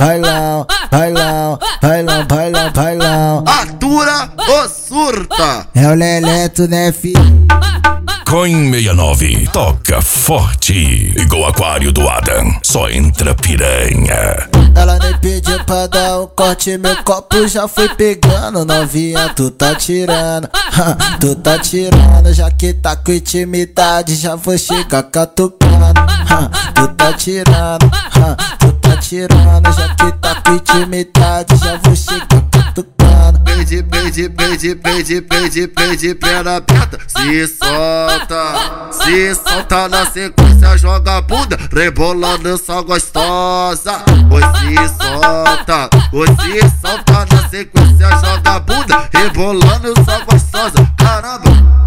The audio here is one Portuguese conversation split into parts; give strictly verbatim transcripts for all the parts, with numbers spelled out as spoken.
bailão, bailão, bailão, bailão, bailão. Atura ou surta? É o Leleto, né, filho? Coin sessenta e nove, toca forte, igual aquário do Adam, só entra piranha. Ela nem pediu pra dar um corte, meu copo já foi pegando. Novinha, tu tá tirando, tu tá tirando. Já que tá com intimidade, já vou chegar catucando. Tu tá tirando, tu tá tirando. Já que tá com intimidade, já vou chegar catucando. Pede, pede, pede, pede, pede, pede, perna aberta, se solta, se solta na sequência, joga a bunda, rebolando só gostosa. Oi, se solta, oi, se solta na sequência, joga a bunda, rebolando só gostosa. Caramba!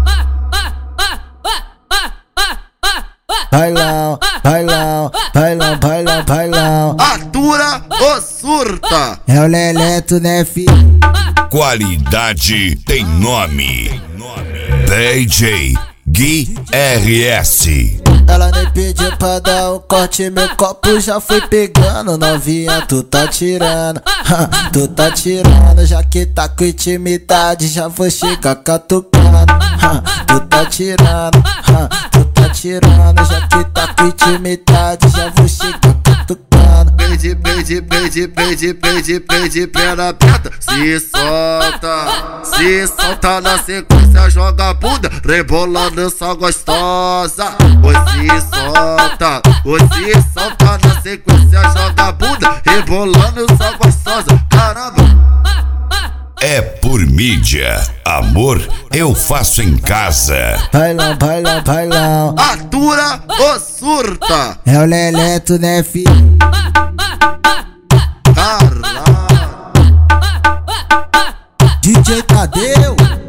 Bailão, bailão, bailão, bailão, bailão. Atura ou surta? É o Leleto, né, filho? Qualidade tem nome. D J Gui R S. Ela nem pediu pra dar um corte, meu copo já foi pegando. Novinha, tu tá tirando, tu tá tirando. Já que tá com intimidade, já vou chegar catucando. Tu tá tirando, tu tá tirando. Já que tá com intimidade, já vou chegar catucando. Pede, pede, pede, pede, pede, pede, perna aberta, se solta, se solta na sequência, joga a bunda, rebolando só gostosa. Oi, se solta, oi, se solta na sequência, joga a bunda, rebolando só gostosa. Caramba! É por mídia, amor eu faço em casa. Bailão, bailão, bailão. Atura ou surta? É o Leleto, né, filho? Caralho! D J Tadeu.